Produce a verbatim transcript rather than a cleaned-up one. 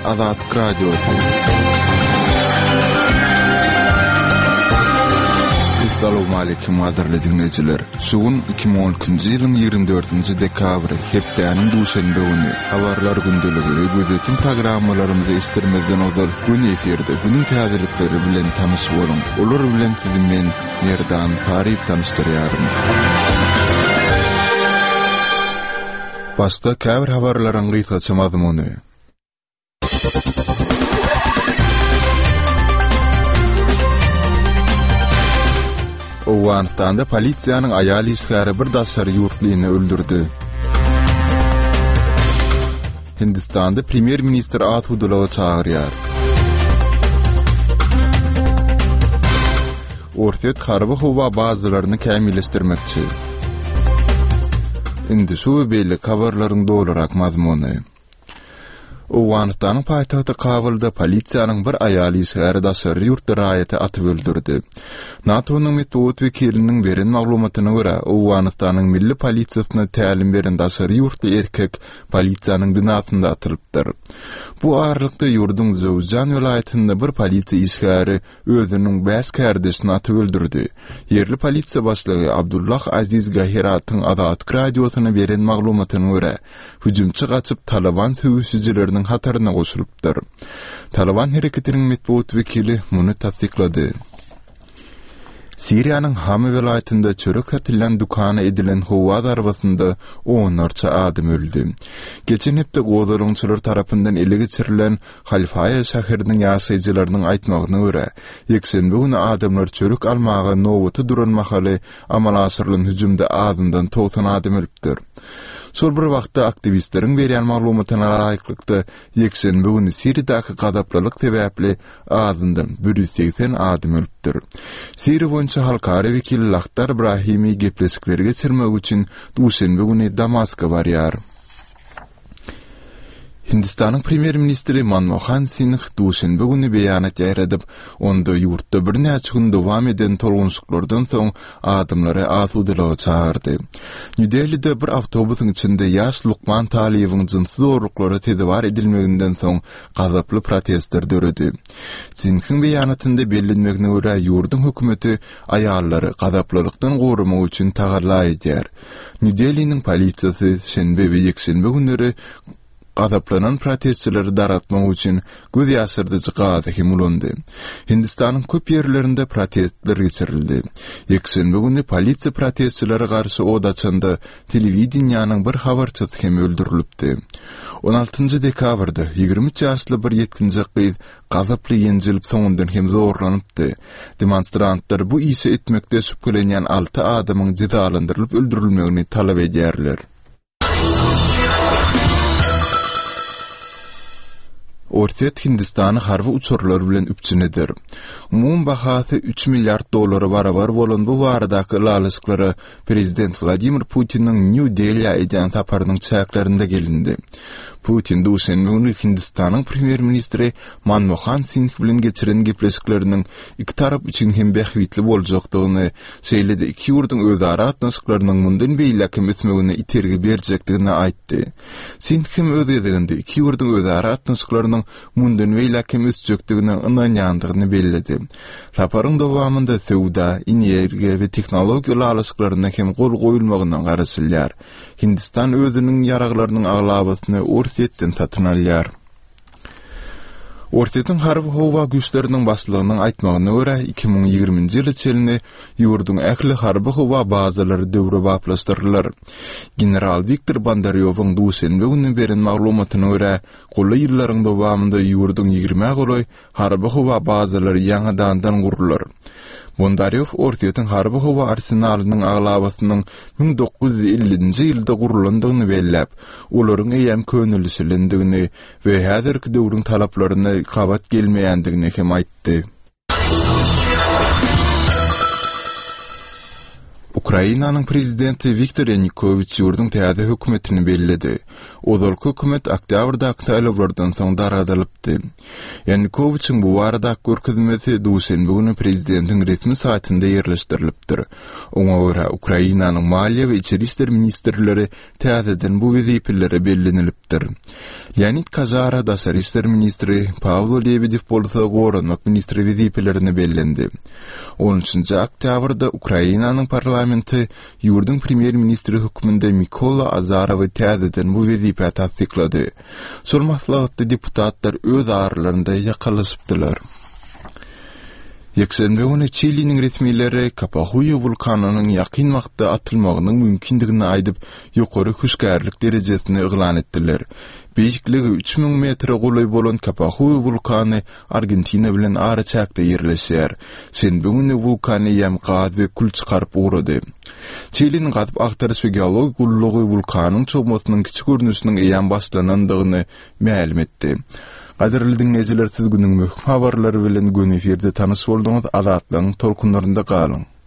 Azadlyk Radiosu. Assalamu alaykum aderli dinleyijiler. Sugun iki bin on ikinji ýylyň ýygrimi dörtünji dekabry hepdäniň duşanby güni habarlar gündüligi we gözetim programmalarymyzy istirmezden ozal gün eferde günüň täzelikleri bilen tanış bolun. Olar bilen sizi men Merdan Farif tanıştyrýarym. Başda käbir habarlaryň gysgaça mazmuny. Owganistanda polisiýanyň aýal işgäri bir daşary ýurtlyny öldürdi. Hindistanda premier minister Athudullaha çagyrýar. Ortiýet harby howa bazalaryny kämilleşdirmekçi. Indi şu belli habarlaryň dolarak mazmuny. Owganistanyň paýtagty Kabulda polisiýanyň bir aýal işgäri daşary ýurtda raýaty atyp öldürdi. NATO'nun metbuat wekiliniň beren maglumatyna görä, Owganistanyň milli polisiýasyna tälim beren daşary ýurtda erkek polisiýanyň binasynda atylypdyr. Bu aralykda ýurdun Zowjan welaýatynda bir polisiýa işgäri özüniň bäş kärdeşini atyp öldürdi. Yerli polisiýa başlygy Abdullah Aziz Gahiratyň Azadlyk Radiosyna beren maglumatyna görä, hüjümçi gaçyp Taliban söwüşçileriniň hataryna goşulypdyr. Taliban hereketiniň metbuat wekili muny tasdiklady. Siriýanyň Hama welaýatynda çörek satylan dukana edilen howa darbasynda onlarça adam öldü. Geçen hepde gozarynçylar tarapyndan ele geçirilen Halfaya şäheriniň ýaşaýjylarynyň aýtmagyna görä, ýeksenbe güni adamlar çörek almaga nowbaty duran mahaly amal aşyrylan hüjümde azyndan toğsan adam ölüpdir. Sol bir wagtda aktivistleriň berýän maglumatyna laýyklykda ýeksenbe güni Siriýadaky gadaplalyk sebäpli azyndan bir ýüz seksen adam ölüpdir. Siriýa boýunça halkara wekil Lahtar Ibrahimi gepleşikleri geçirmek üçin duşanby güni Damaska barýar. Hindistanyň premier ministri Manmohan Singh duşanby güni beýanat ýaýradyp, onda ýurtda bir näçe gün dowam eden tolgunçluklardan soň adamlary Athudullaha çağırdy. New Delhi'de bir awtobusyň içinde ýaş Lukman Taliýewiň jynsyz zorluklary tedbir edilmeginden soň gazaply protestler döredi. Singh'in beýanatynda bellenmegine görä ýurdun hökümeti aýallary gazaplylykdan gorumak üçin tagarlaýar. New Delhi'niň polisiýasy şenbe we ýekşenbe günleri gazaplanan protestçileri daratmak üçin göz ýaşyrdyjy gaza hemulundy. Hindistanyň köp ýerlerinde protestler geçirildi. Ýekşenbe güni polisiýa protestçilere garşy odaçanda telewizionyanyň bir habarçysy hem öldürilipdi. on altynjy dekabrda ýygrimi üç ýaşly bir ýetkinji gyz gazaply ýenjilip soňundan hem zorlanypdy. Demonstrantlar bu ýyşy etmekde şüphelenýän alty adamyň cezalandyrylyp öldürilmegini talap edýärler. Ortiýet Hindistany harby uçurlar bilen üpçünedir. Umum bahasy üç milliard dollara barabar bolan bu baradaky lalyşyklary prezident Vladimir Putin'in New Delhi'ye eden saparynyň çäklerinde gelindi. Putin duşanby güni Hindistanyň premier ministri Manmohan Singh bilen geçiren gepleşikleriniň iki tarap üçin hem behwitli boljakdygyny, şeýle-de iki ýurdun özara atnaşyklarynyň mundan beýlekim etmegine itergi berjekdigini aýtdy. Singh hem öz ýerinde iki ýurdun özara atnaşyklarynyň mundan beýlekim etjekdigini ynanýandygyny bellädi. Saparyň dowamında sowda, energiýa we teknologiýa lalyşyklaryna hem gol goýulmagyna garaşylýar. Hindistan özüniň ýaraglarynyň aglabasyny Ortiýetden satyn alýar. Ortiýetiň harby howa güýçleriniň başlygynyň aýtmagyna görä iki bin ýygrimiňji ýyl içinde ýurdun ähli harby howa bazalary döwre baplaşdyrylar. General Viktor Bondaryowyň duşanby güni beren maglumatyna görä, goly ýyllaryň dowamında ýurdun ýygrimi goly harby howa bazalary ýangydan gurular. Bondaryow Ortiýetiň harby howa arsenalynyň aglabasynyň bin dokuz ýüz ellinji ýylda gurulandygyny belläp, olaryň eýem könüllüsilendigini we häzirki döwrüň talaplaryna gabat gelmeýändigini hem aýtdy. Ukrainanyň prezidenti Viktor Yanukovych ýurdun täze hökümetini bellädi. Ozalky hökümet oktýabrda saýlawlardan soň daradalypdy. Yanukovyçyň bu barada görkezmesi duşenbe güni prezidentiň resmi saýtynda ýerleşdirilipdir. Oňa görä Ukrainanyň maliýe we içeri işler ministrleri täzeden bu wezipelere bellenilipdir. Leonid Kazara da Daşary işler ministri Pavlo Lebedev bolsa goranmak ministri wezipelerini bellendi. on üçinji oktýabrda Ukrainanyň parlamenti ýurdun premier ministri höküminde Mykola Azarowy täzeden bu wezipe tasdiklady. Şol maslahatda deputatlar öz aralarynda ýakalaşypdylar. Ýekşembe güni Çiliniň resmileri Kapahuya vulkanynyň ýakyn wagtda atylmagynyň mümkindigini aýdyp ýokary hüşgärlik derejesine yglan etdiler. Beýikligi üç miň metre goly bolan Kapahuya vulkany Argentina bilen ara çäkde ýerleşýär. Sen bugüni vulkany ýam gaz we kül çykaryp urady. Çiliniň gatyp agtarys we geologik gullugy vulkanyň çökmesining kiçik görnüşiniň ýam başlanandygyny ma'lum etdi. Gaderli dinleyijiler, siz günüň möhüm habarlary bilen gün eferde tanış bolduňyz. Adatlaryň tolkunlarynda galyň.